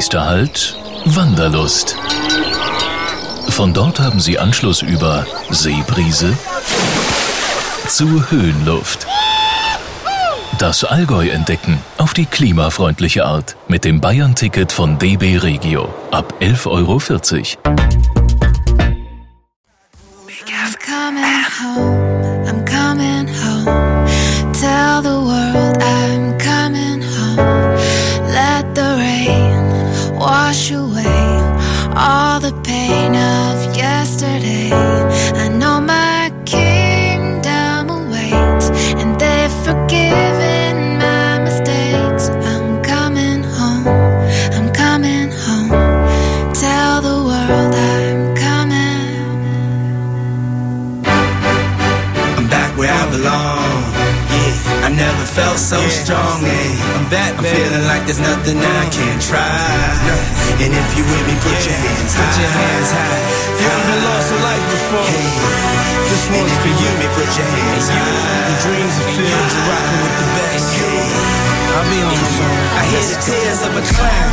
Nächster Halt, Wanderlust. Von dort haben Sie Anschluss über Seebrise zu Höhenluft. Das Allgäu entdecken auf die klimafreundliche Art mit dem Bayern-Ticket von DB Regio ab 11,40 Euro. I'm coming home. Tell the world I'm coming home. Let the rain wash away all the pain of yesterday. I know my kingdom awaits, and they've forgiven my mistakes. I'm coming home. I'm coming home. Tell the world I'm coming. I'm back where I belong. Yeah, I never felt so strong. Yeah, I'm back, baby. I'm feeling like there's nothing I can't try. And if you with me, put your hands high. Put your hands high. You haven't lost a life before. This one's for you. Put your hands high. The dreams are filled. You're rocking with the best. I'll be on the song. I hear the tears of a clown.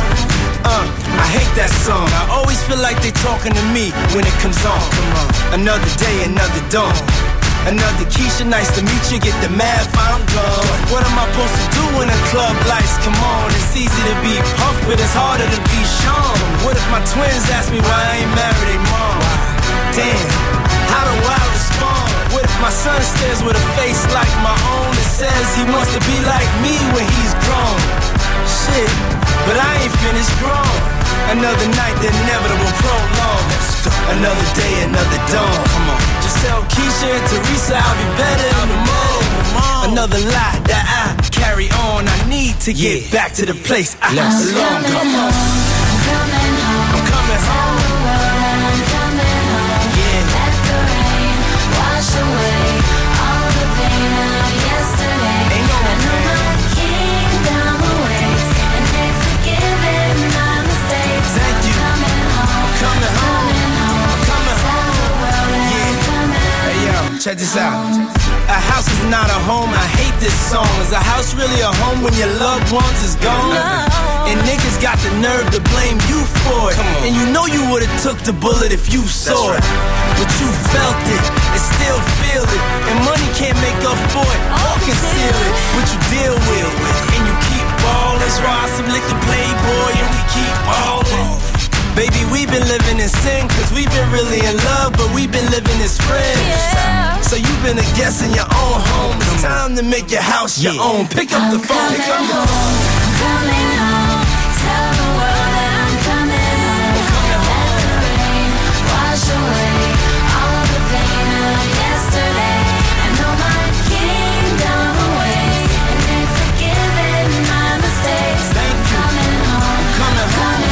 I hate that song. I always feel like they talking to me when it comes on. Come on. Another day, another dawn. Another Keisha, nice to meet you. Get the math, I'm gone. What am I supposed to do when the club lights come on? It's easy to be Puff, but it's harder to be Sean. What if my twins ask me why I ain't married their mom? Damn, how do I respond? What if my son stares with a face like my own and says he wants to be like me when he's grown? Shit, but I ain't finished grown. Another night, the inevitable prolong. Another day, another dawn. Come on. Just tell Keisha and Teresa I'll be better in the morning. Another lie that I carry on. I need to get back to the place I belong. Come on. I'm coming home. I'm coming home. Tell the world I'm coming home. Yeah. Let the rain wash away all the pain of yesterday. Ain't no I know my kingdom awaits, and they've forgiven my mistakes. Thank you. I'm coming home. I'm coming home. I'm coming home. Tell the world I'm coming. Hey yo, check this out. A house is not a home, I hate this song. Is a house really a home when your loved ones is gone? No. And niggas got the nerve to blame you for it. And you know you would've took the bullet if you saw it. But you felt it and still feel it. And money can't make up for it or conceal it. But you deal with it and you keep ballin'. Ride some liquor Playboy and we keep ballin'. Baby, we've been living in sin, cause we've been really in love, but we've been living as friends. Yeah. So you've been a guest in your own home. It's time to make your house your own. Pick up the phone, pick up the phone. I'm coming home. Tell the world that I'm coming home. Let the rain wash away all the pain of yesterday. I know my kingdom awaits, and they've forgiven my mistakes. Thank you. Coming home. Coming home.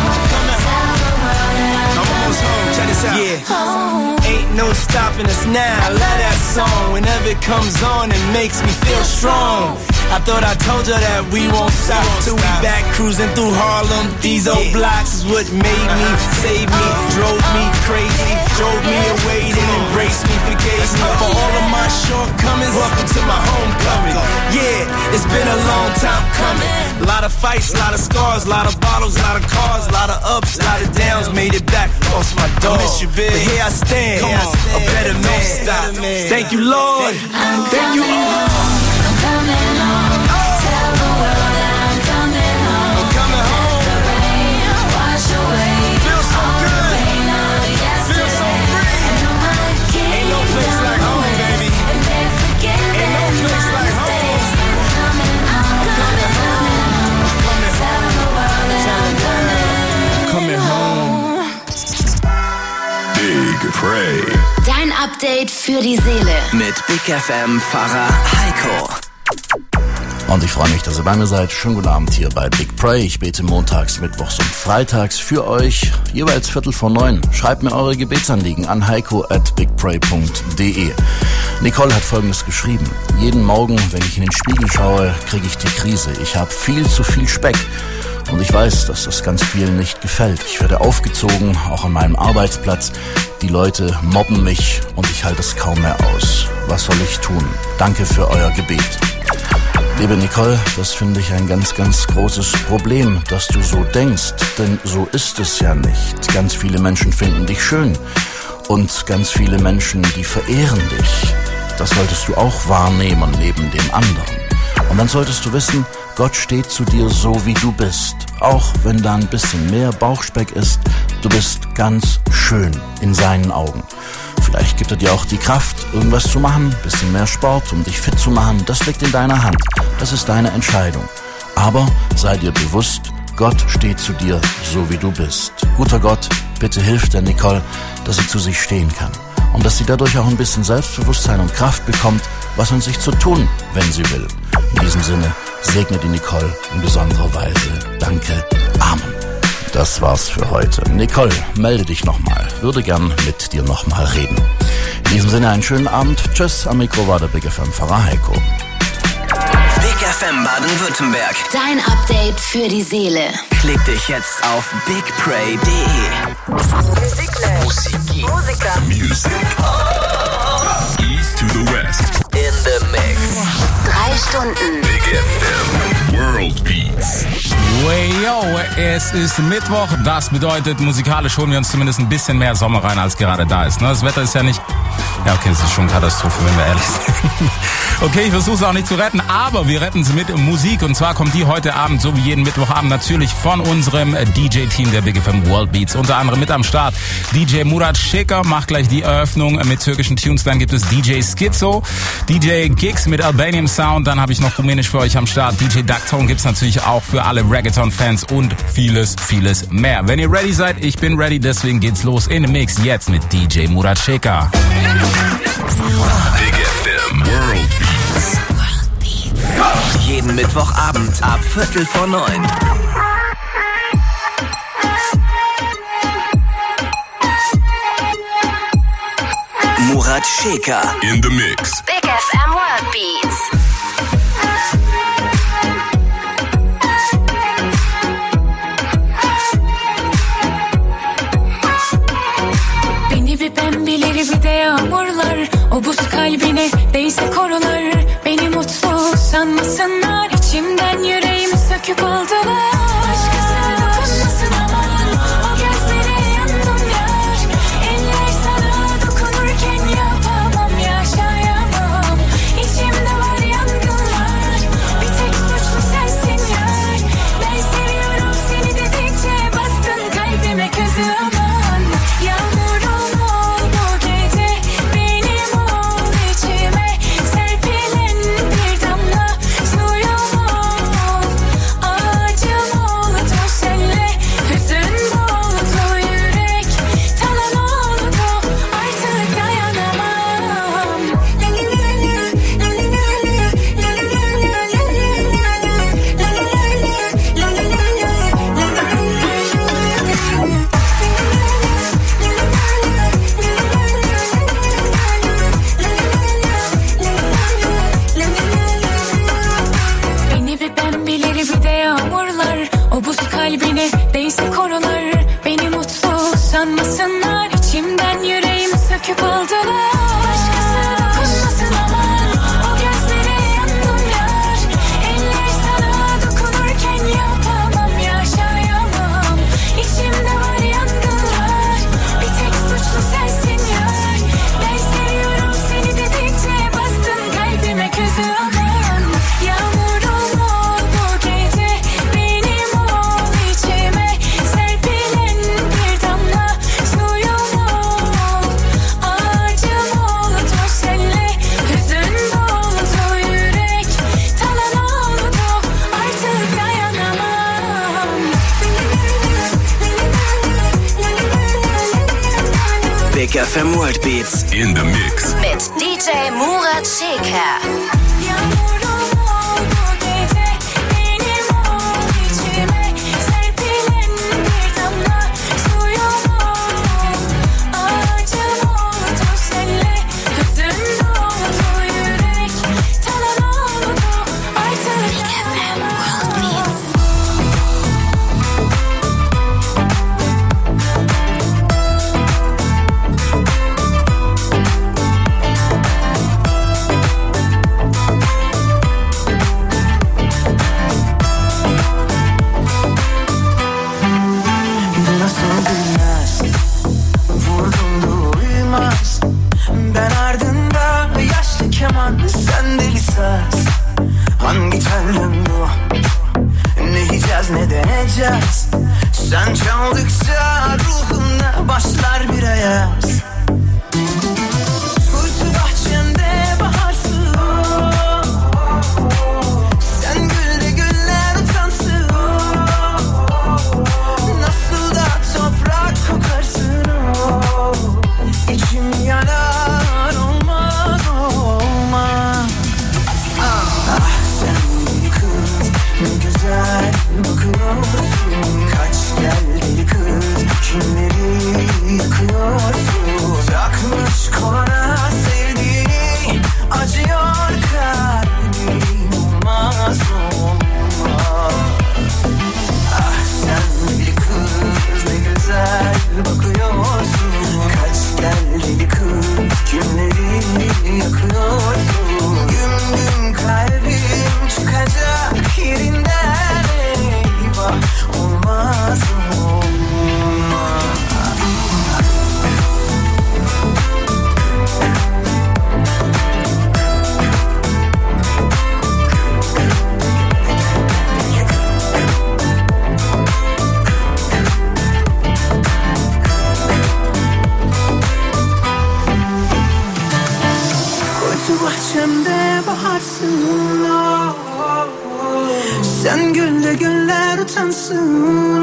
Check this out. Yeah. Ain't no stopping us now. I love that song. Whenever it comes on, it makes me feel strong. I thought I told you that we won't stop till we back cruising through Harlem. These old blocks is what made me, saved me, drove me crazy, drove me away, then embraced me, forgave me for all of my shortcomings. Welcome to my homecoming. Yeah, it's been a long time coming. A lot of fights, a lot of scars, a lot of bottles, a lot of cars, a lot of ups, a lot of downs. Made it back, lost my dog. Miss you, big. But here I stand, a better man. Stop. Thank you, Lord. Thank you, Lord. I'm coming home. Tell the world that I'm coming home. I'm coming home. Let the rain wash away Feel so all good. the pain of yesterday. Feel so free. I know my Ain't no place like home, baby. And they've forgiven Ain't no place my like home. mistakes. I'm coming home. coming home. Tell the world that I'm coming home. Big Pray. Dein Update für die Seele. Mit Big FM Pfarrer Heiko. Und ich freue mich, dass ihr bei mir seid. Schönen guten Abend hier bei Big Pray. Ich bete montags, mittwochs und freitags für euch, jeweils 8:45. Schreibt mir eure Gebetsanliegen an heiko@bigpray.de. Nicole hat Folgendes geschrieben. Jeden Morgen, wenn ich in den Spiegel schaue, kriege ich die Krise. Ich habe viel zu viel Speck. Und ich weiß, dass das ganz vielen nicht gefällt. Ich werde aufgezogen, auch an meinem Arbeitsplatz. Die Leute mobben mich und ich halte es kaum mehr aus. Was soll ich tun? Danke für euer Gebet. Liebe Nicole, das finde ich ein ganz, ganz großes Problem, dass du so denkst, denn so ist es ja nicht. Ganz viele Menschen finden dich schön und ganz viele Menschen, die verehren dich. Das solltest du auch wahrnehmen neben dem anderen. Und dann solltest du wissen, Gott steht zu dir so, wie du bist. Auch wenn da ein bisschen mehr Bauchspeck ist, du bist ganz schön in seinen Augen. Vielleicht gibt er dir auch die Kraft, irgendwas zu machen, ein bisschen mehr Sport, um dich fit zu machen. Das liegt in deiner Hand. Das ist deine Entscheidung. Aber sei dir bewusst, Gott steht zu dir, so wie du bist. Guter Gott, bitte hilf der Nicole, dass sie zu sich stehen kann. Und dass sie dadurch auch ein bisschen Selbstbewusstsein und Kraft bekommt, was an sich zu tun, wenn sie will. In diesem Sinne, segne die Nicole in besonderer Weise. Danke. Amen. Das war's für heute. Nicole, melde dich nochmal. Würde gern mit dir nochmal reden. In diesem Sinne einen schönen Abend. Tschüss, am Mikro war der Big FM-Pfarrer Heiko. Big FM Baden-Württemberg. Dein Update für die Seele. Klick dich jetzt auf bigpray.de. Music. East to the West. In the Mix. 3 Stunden. Big FM. World Beats. Yo, es ist Mittwoch, das bedeutet, musikalisch holen wir uns zumindest ein bisschen mehr Sommer rein, als gerade da ist. Das Wetter ist ja nicht... Ja, okay, es ist schon Katastrophe, wenn wir ehrlich sind. Okay, ich versuche es auch nicht zu retten, aber wir retten sie mit Musik. Und zwar kommt die heute Abend, so wie jeden Mittwochabend, natürlich von unserem DJ-Team der Big FM World Beats. Unter anderem mit am Start DJ Murat Şeker macht gleich die Eröffnung mit türkischen Tunes. Dann gibt es DJ Schizo, DJ Gigs mit Albanian Sound. Dann habe ich noch Rumänisch für euch am Start. DJ Ducktone gibt's natürlich auch für alle Reggaeton-Fans und vieles, vieles mehr. Wenn ihr ready seid, ich bin ready, deswegen geht's los in den Mix jetzt mit DJ Murat Şeker. Big FM World Beats. Jeden Mittwochabend ab 8:45. Murat Şeker. In the Mix. Big FM World Beats. Beni bir pembeleri bir de yağmurlar, o buz kalbine değse korular. Beni mutlu sanmasınlar, içimden yüreğimi söküp aldılar. Başkasına dokunmasın aman, o gözlere yandım yar. Eller sana dokunurken yapamam, yaşayamam. İçimde var yangınlar, bir tek suçlu sensin yar. Ben seviyorum seni dedikçe bastın kalbime közü aman. Yağmurum ol bu gece, benim ol içime serpilen bir damla suyum ol. Ağacım oldu senle, hüzün doldu yürek, talan oldu artık dayanamam. Beni bir pembeleri bir de yağmurlar, o buz kalbine değse korular. Beni mutlu sanmasınlar, içimden yüreğimi söküp aldılar. Başkasına dokunmasın aman, o gözlere yandım yar. Eller sana dokunurken yapamam, yaşayamam. İçimde var yangınlar, bir tek suçlu sensin yar. Ben seviyorum seni dedikçe bastın kalbime közü aman. Yağmurum ol bu gece, benim ol içime serpilen bir damla suyum ol. Ağacım oldu senle, hüzün doldu yürek, talan oldu artık dayanamam. Big FM World Beats. In the Mix. Mit DJ Murat Şeker. Yağmurum ol bu gece, benim ol içime serpilen bir damla suyum ol. Ağacım oldu senle, hüzün doldu yürek, talan oldu artık dayanamam. esas? Hangi telden bu? Ne yiyeceğiz ne deneyeceğiz? Sen çaldıkça ruhumda başlar bir ayaz. Kuytu bahçemde baharsın, sen gül de güller utansın. Nasıl da toprak kokarsın, İçim yanar olmaz olmaz. Ah sen deli kız ne güzel bakıyorsun. Kaç gel deli kız kimleri yakıyorsun. Takmış kolana sevdiğini acıyor kalbim olmaz olmaz. Ah sen deli kız ne güzel bakıyorsun. Kaç gel deli kız kimleri yakıyorsun. Güm güm kalbim çıkacak yerinden eyvah olmaz olmaz. Koytu bahçemde baharsın, sen gül de güller utansın.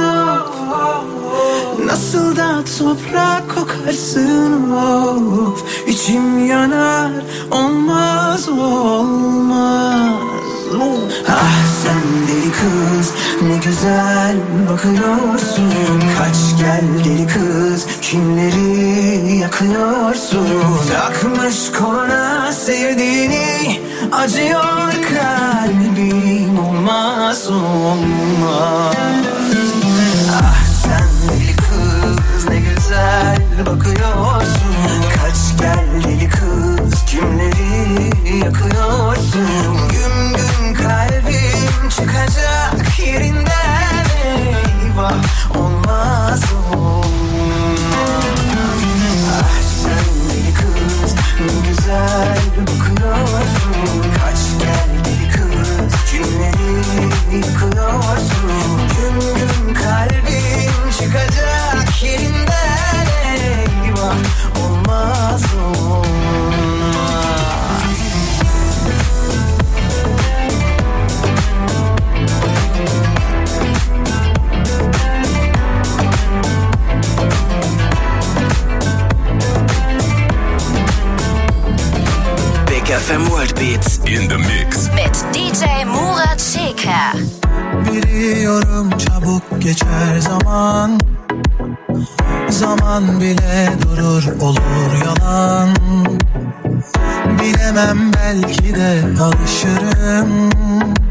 Nasıl da toprak kokarsın, of. İçim yanar olmaz olmaz. Ah sen deli kız ne güzel bakıyorsun. Kaç gel deli kız kimleri yakıyorsun. Takmış kolana sevdiğini acıyor kalbim olmaz olmaz. Ah sen deli kız ne güzel bakıyorsun. Kaç gel deli kız kimleri yakıyorsun. Güm güm kalbim çıkacak yerinden eyvah olmaz olmaz. Ah sen deli kız ne güzel bakıyorsun. Kaç gel deli kız kimleri yakıyorsun. Güm güm kalbim çıkacak yerinden eyvah olmaz olmaz. Big FM World Beats In the mix. Mit DJ Murat Şeker. Biliyorum çabuk geçer zaman. Zaman bile durur olur yalan. Bilemem belki de alışırım.